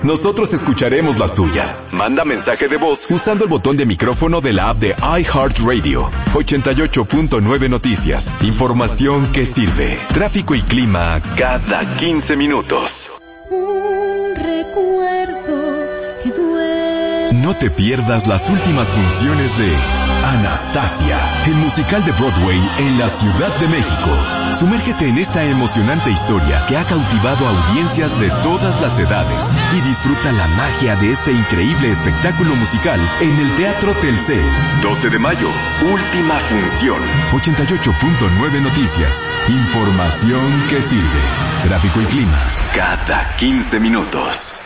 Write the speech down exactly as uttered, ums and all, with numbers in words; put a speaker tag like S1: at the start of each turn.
S1: nosotros escucharemos las tuyas. Manda mensaje de voz usando el botón de micrófono de la app de iHeartRadio. ochenta y ocho punto nueve Noticias. Información que sirve. Tráfico y clima cada quince minutos.
S2: Un recuerdo que duele.
S1: No te pierdas las últimas funciones de Anastasia, el musical de Broadway en la Ciudad de México. Sumérgete en esta emocionante historia que ha cautivado a audiencias de todas las edades y disfruta la magia de este increíble espectáculo musical en el Teatro Telcel. doce de mayo, última función. ochenta y ocho punto nueve Noticias. Información que sirve. Tráfico y clima cada quince minutos.